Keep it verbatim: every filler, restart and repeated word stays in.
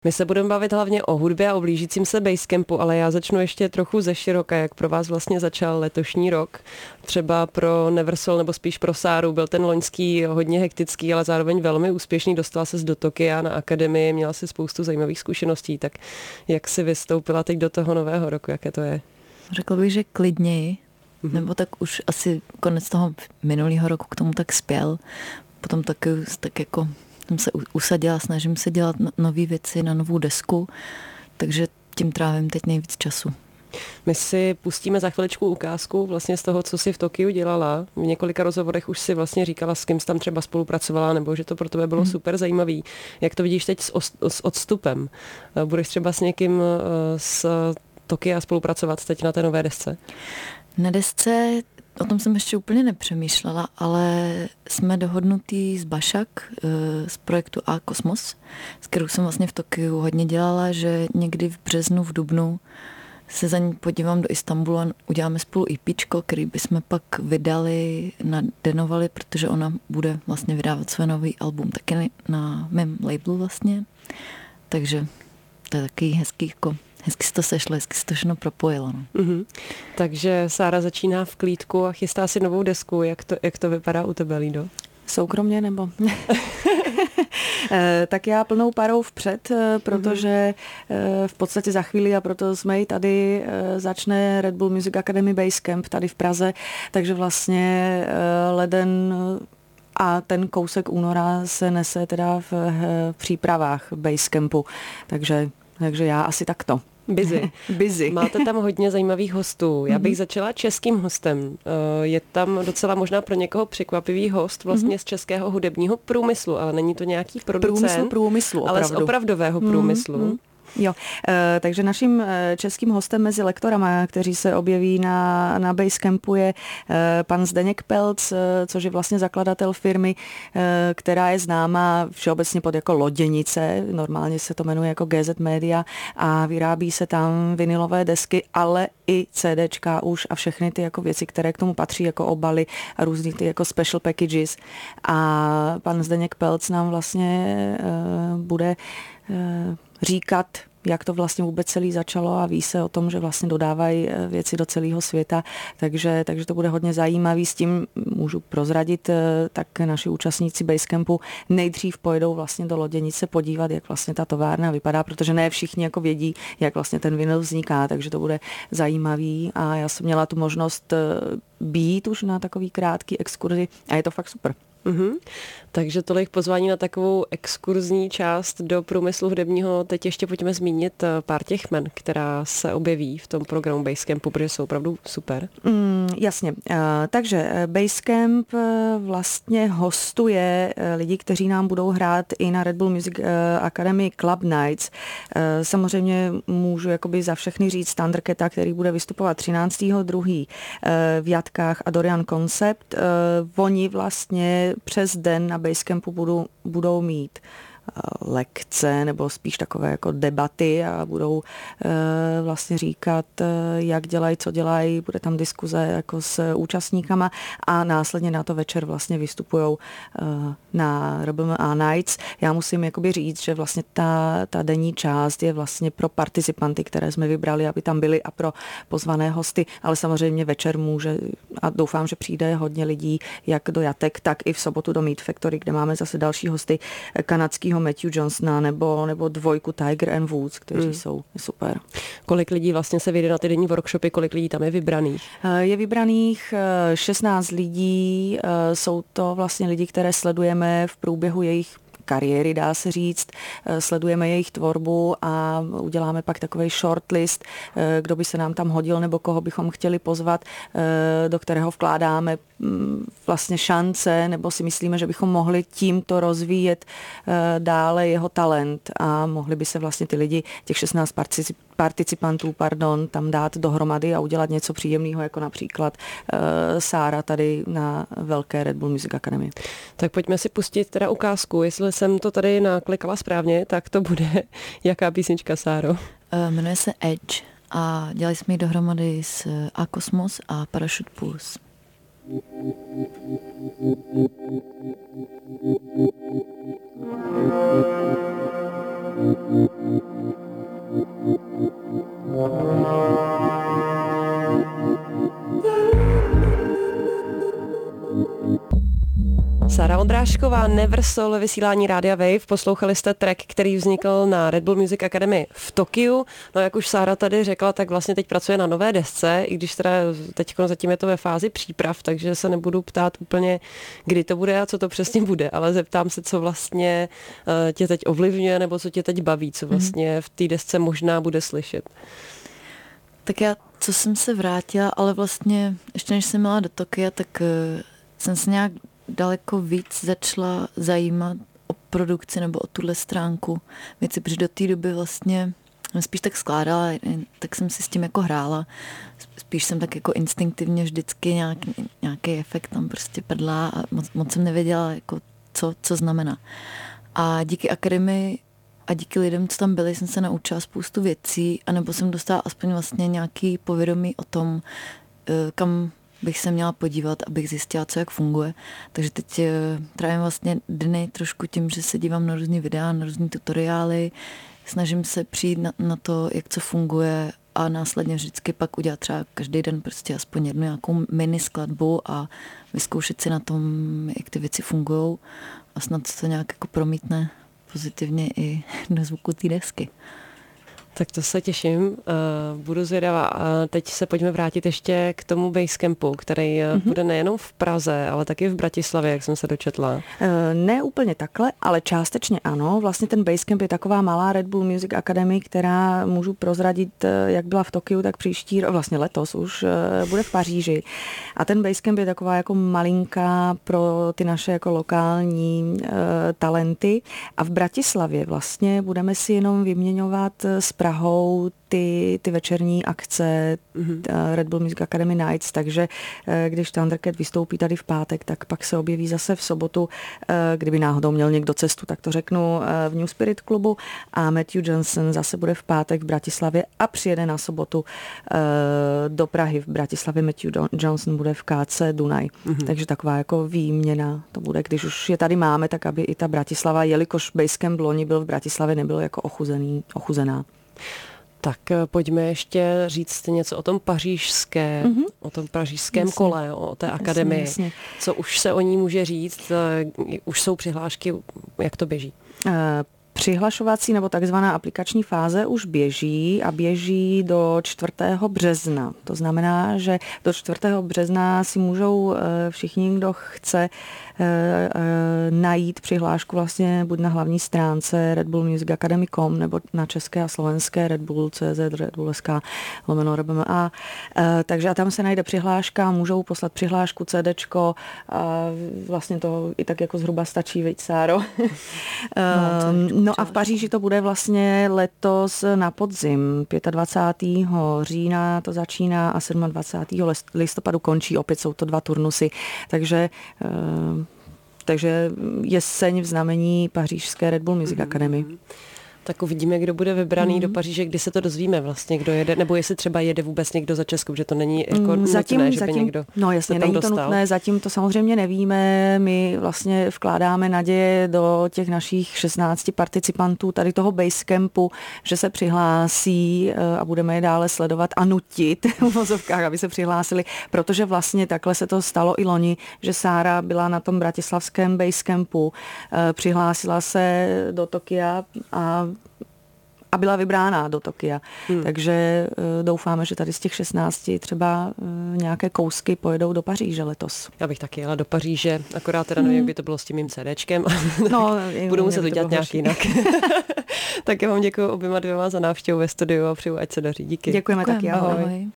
My se budeme bavit hlavně o hudbě a o blížícím se Basecampu, ale já začnu ještě trochu ze široka, jak pro vás vlastně začal letošní rok. Třeba pro Neversol, nebo spíš pro Sáru, byl ten loňský hodně hektický, ale zároveň velmi úspěšný. Dostala se do Tokia na akademii, měla si spoustu zajímavých zkušeností. Tak jak si vystoupila teď do toho nového roku, jaké to je? Řekla bych, že klidněji, mm-hmm. nebo tak už asi konec toho minulého roku k tomu tak spěl. Potom tak, tak jako jsem se usadila, snažím se dělat nové věci na novou desku, takže tím trávím teď nejvíc času. My si pustíme za chviličku ukázku vlastně z toho, co si v Tokiu dělala. V několika rozhovorech už si vlastně říkala, s kým jsi tam třeba spolupracovala, nebo že to pro tebe bylo hmm. super zajímavý. Jak to vidíš teď s, s odstupem? Budeš třeba s někým z Tokia spolupracovat teď na té nové desce? Na desce o tom jsem ještě úplně nepřemýšlela, ale jsme dohodnutí s Bašak z projektu A Kosmos, s kterou jsem vlastně v Tokiu hodně dělala, že někdy v březnu, v dubnu se za ní podívám do Istanbulu a uděláme spolu EPčko, který bychom pak vydali, nadenovali, protože ona bude vlastně vydávat své nový album taky na mém labelu vlastně. Takže to je takový hezký jako hezky se to sešlo, hezky se to všechno propojilo. No. Mm-hmm. Takže Sára začíná v klídku a chystá si novou desku. Jak to, jak to vypadá u tebe, Lído? Soukromně nebo? Tak já plnou parou vpřed, protože v podstatě za chvíli, a proto jsme i tady, začne Red Bull Music Academy Basecamp tady v Praze, takže vlastně leden a ten kousek února se nese teda v, v přípravách Basecampu, takže, takže já asi takto. Busy. Busy. Máte tam hodně zajímavých hostů. Já bych začala českým hostem. Je tam docela možná pro někoho překvapivý host vlastně z českého hudebního průmyslu, ale není to nějaký producent, průmyslu, průmyslu, ale z opravdového průmyslu. Mm-hmm. Jo, e, takže naším českým hostem mezi lektorama, kteří se objeví na, na Basecampu, je e, pan Zdeněk Pelc, e, což je vlastně zakladatel firmy, e, která je známá všeobecně pod jako Loděnice, normálně se to jmenuje jako G Z Media a vyrábí se tam vinylové desky, ale i CDčka už a všechny ty jako věci, které k tomu patří, jako obaly a různý ty jako special packages. A pan Zdeněk Pelc nám vlastně e, bude e, říkat, jak to vlastně vůbec celý začalo a ví se o tom, že vlastně dodávají věci do celého světa, takže, takže to bude hodně zajímavý. S tím můžu prozradit, tak naši účastníci Basecampu nejdřív pojedou vlastně do Loděnice podívat, jak vlastně ta továrna vypadá, protože ne všichni jako vědí, jak vlastně ten vinyl vzniká, takže to bude zajímavý a já jsem měla tu možnost být už na takový krátký exkurzi a je to fakt super. Mm-hmm. Takže tolik pozvání na takovou exkurzní část do průmyslu hudebního. Teď ještě pojďme zmínit pár těch men, která se objeví v tom programu Basecampu, protože jsou opravdu super. Mm, jasně. Uh, takže Basecamp vlastně hostuje lidi, kteří nám budou hrát i na Red Bull Music Academy Club Nights. Uh, samozřejmě můžu jakoby za všechny říct Thundercata, který bude vystupovat třináctého druhého v Jatkách a Dorian Concept. Uh, oni vlastně přes den na Basecampu budou, budou mít lekce nebo spíš takové jako debaty a budou e, vlastně říkat, e, jak dělají, co dělají, bude tam diskuze jako s účastníkama a následně na to večer vlastně vystupujou e, na R B M A Nights. Já musím jakoby říct, že vlastně ta, ta denní část je vlastně pro participanty, které jsme vybrali, aby tam byli a pro pozvané hosty, ale samozřejmě večer může a doufám, že přijde hodně lidí jak do Jatek, tak i v sobotu do Meat Factory, kde máme zase další hosty kanadského Matthew Johnsona nebo, nebo dvojku Tiger and Woods, kteří hmm. jsou super. Kolik lidí vlastně se vyjde na ty denní workshopy, kolik lidí tam je vybraných? Je vybraných šestnáct lidí, jsou to vlastně lidi, které sledujeme v průběhu jejich kariéry, dá se říct. Sledujeme jejich tvorbu a uděláme pak takový shortlist, kdo by se nám tam hodil nebo koho bychom chtěli pozvat, do kterého vkládáme vlastně šance, nebo si myslíme, že bychom mohli tímto rozvíjet dále jeho talent a mohli by se vlastně ty lidi, těch šestnáct participantů, pardon, tam dát dohromady a udělat něco příjemného, jako například Sára tady na velké Red Bull Music Academy. Tak pojďme si pustit teda ukázku. Jestli jsem to tady naklikala správně, tak to bude jaká písnička, Sáro? Uh, jmenuje se Edge a dělali jsme ji dohromady s A Kosmos a Parachute Pulse. Sára Ondrášková, Never Soul, vysílání Rádia Wave. Poslouchali jste track, který vznikl na Red Bull Music Academy v Tokiu. No jak už Sára tady řekla, tak vlastně teď pracuje na nové desce, i když teda teď zatím je to ve fázi příprav, takže se nebudu ptát úplně, kdy to bude a co to přesně bude, ale zeptám se, co vlastně tě teď ovlivňuje, nebo co tě teď baví, co vlastně v té desce možná bude slyšet. Tak já, co jsem se vrátila, ale vlastně ještě než jsem měla do Tokia, tak uh, jsem se nějak daleko víc začala zajímat o produkci nebo o tuhle stránku věci, protože do té doby vlastně spíš tak skládala, tak jsem si s tím jako hrála. Spíš jsem tak jako instinktivně vždycky nějaký, nějaký efekt tam prostě padla a moc, moc jsem nevěděla, jako co, co znamená. A díky akademii a díky lidem, co tam byli, jsem se naučila spoustu věcí, anebo jsem dostala aspoň vlastně nějaký povědomí o tom, kam bych se měla podívat, abych zjistila, co jak funguje. Takže teď trávím vlastně dny trošku tím, že se dívám na různý videa, na různý tutoriály, snažím se přijít na, na to, jak co funguje a následně vždycky pak udělat třeba každý den prostě aspoň jednu nějakou mini skladbu a vyzkoušet si na tom, jak ty věci fungují a snad se to nějak jako promítne pozitivně i do zvuku té desky. Tak to se těším, budu zvědavá. Teď se pojďme vrátit ještě k tomu Basecampu, který mm-hmm. bude nejenom v Praze, ale taky v Bratislavě, jak jsem se dočetla. Ne úplně takhle, ale částečně ano. Vlastně ten Basecamp je taková malá Red Bull Music Academy, která můžu prozradit, jak byla v Tokiu, tak příští, vlastně letos už bude v Paříži. A ten Basecamp je taková jako malinká pro ty naše jako lokální uh, talenty. A v Bratislavě vlastně budeme si jenom vyměňovat s Prahou ty, ty večerní akce mm-hmm. Red Bull Music Academy Nights, takže když Thundercat vystoupí tady v pátek, tak pak se objeví zase v sobotu, kdyby náhodou měl někdo cestu, tak to řeknu, v New Spirit klubu a Matthew Johnson zase bude v pátek v Bratislavě a přijede na sobotu do Prahy v Bratislavě. Matthew Johnson bude v K C Dunaj, mm-hmm. takže taková jako výměna to bude, když už je tady máme, tak aby i ta Bratislava, jelikož Basecamp loni byl v Bratislavě, nebyl jako ochuzený, ochuzená. Tak pojďme ještě říct něco o tom pařížské, mm-hmm. o tom pařížském jasně. kole, o té akademii. Jasně, jasně. Co už se o ní může říct? Už jsou přihlášky, jak to běží? Uh, Přihlašovací nebo takzvaná aplikační fáze už běží a běží do čtvrtého března. To znamená, že do čtvrtého března si můžou všichni, kdo chce, najít přihlášku vlastně buď na hlavní stránce Red Bull Music Academy tečka com nebo na české a slovenské Red Bull tečka cé zet, Red Bull tečka es ká lomeno R B M A. Takže a tam se najde přihláška, můžou poslat přihlášku, CDčko a vlastně to i tak jako zhruba stačí, viď, Sáro? No, no a v Paříži to bude vlastně letos na podzim. dvacátého pátého října to začíná a dvacátého sedmého listopadu končí. Opět jsou to dva turnusy. Takže Takže jeseň v znamení pařížské Red Bull Music Academy. Tak uvidíme, kdo bude vybraný mm. do Paříže, kdy se to dozvíme vlastně, kdo jede, nebo jestli třeba jede vůbec někdo za Českou, že to není jako mm, zatím, nutné, že zatím, by někdo no jasně, není dostal. to nutné, zatím to samozřejmě nevíme, my vlastně vkládáme naděje do těch našich šestnácti participantů tady toho Basecampu, že se přihlásí a budeme je dále sledovat a nutit v vozovkách, aby se přihlásili, protože vlastně takhle se to stalo i loni, že Sára byla na tom bratislavském Basecampu, přihlásila se do Tokia a a byla vybrána do Tokia. Hmm. Takže uh, doufáme, že tady z těch šestnácti třeba uh, nějaké kousky pojedou do Paříže letos. Já bych taky jela do Paříže, akorát teda nevím, hmm. jak by to bylo s tím mým CDčkem. No, budu muset to dělat nějak jinak. Tak já vám děkuji oběma dvěma za návštěvu ve studiu a přeju, ať se daří. Díky. Děkujeme taky, ahoj. ahoj.